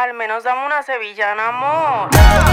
Al menos dame una sevillana, amor.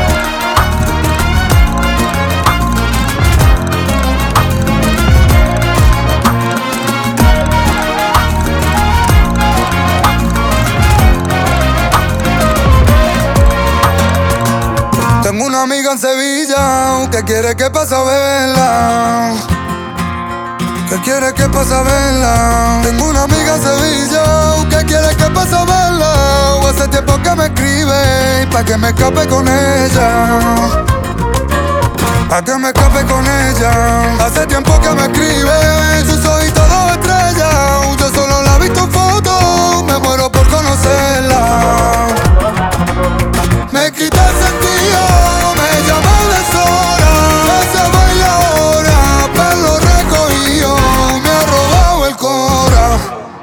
Tengo una amiga en Sevilla que quiere que pase a verla. Que quiere que pase a verla. Tengo una amiga en Sevilla que quiere que pase a verla. Hace tiempo que me escribe pa' que me escape con ella. Pa' que me escape con ella. Hace tiempo que me escribe, sus ojitos dos estrellas. Yo solo la he visto en foto, me muero por conocerla. Me quita el sentido, me llama de sola. Ese baile ahora, pelo recogido, me ha robado el cora.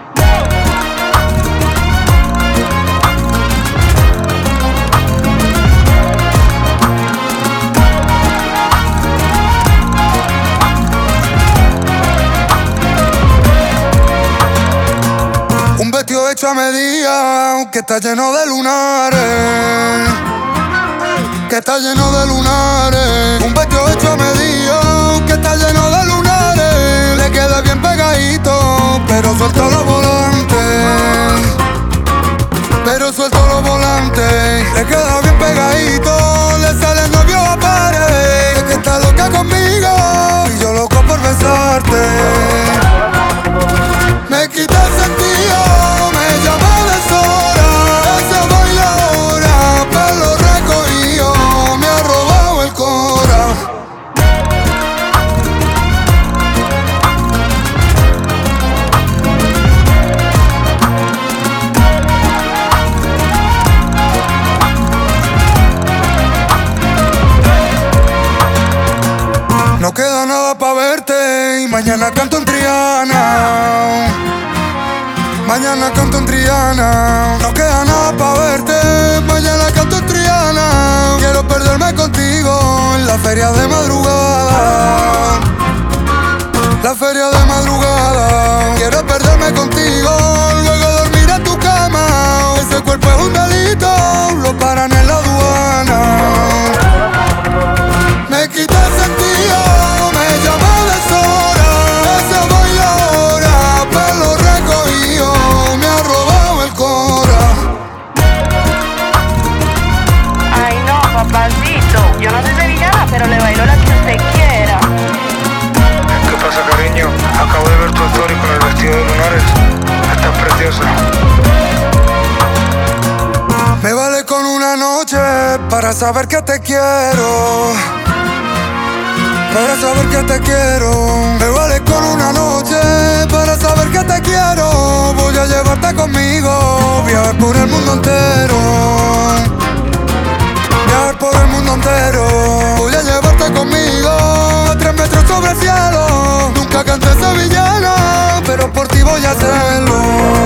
Un vestido hecho a medida, que está lleno de lunares. Que está lleno de lunares. Un vestido hecho a medida, que está lleno de lunares. Le queda bien pegadito, pero suelto los volantes. Pero suelto los volantes. Le queda bien pegadito, le sale el novio a pared. Es que está loca conmigo y yo loco por besarte. Me quita el sentido, me llama de sola. Ese baile ahora, pelo recogido, me ha robado el cora. No queda nada pa' verte y mañana canto en Triana. Mañana canto en Triana. No queda nada pa' verte, mañana canto en Triana. Quiero perderme contigo en la feria de madrugada. La feria de madrugada. Quiero perderme contigo, luego dormir en tu cama. Ese cuerpo es un delito, lo paran en la aduana. Me quita el sentido, me llama de sola. Ese baile ahora, pelo recogido, me ha robado el cora. Ay, no, papacito. Yo no soy sevillana, pero le bailo la que usted quiera. ¿Qué pasa, cariño? Acabo de ver tu story con el vestido de lunares. Estás preciosa. Me vale con una noche para saber que te quiero. Para saber que te quiero. Me vale con una noche para saber que te quiero. Voy a llevarte conmigo, viajar por el mundo entero. Viajar por el mundo entero. Voy a llevarte conmigo a 3 metros sobre el cielo. Nunca canté sevillana, pero por ti voy a hacerlo.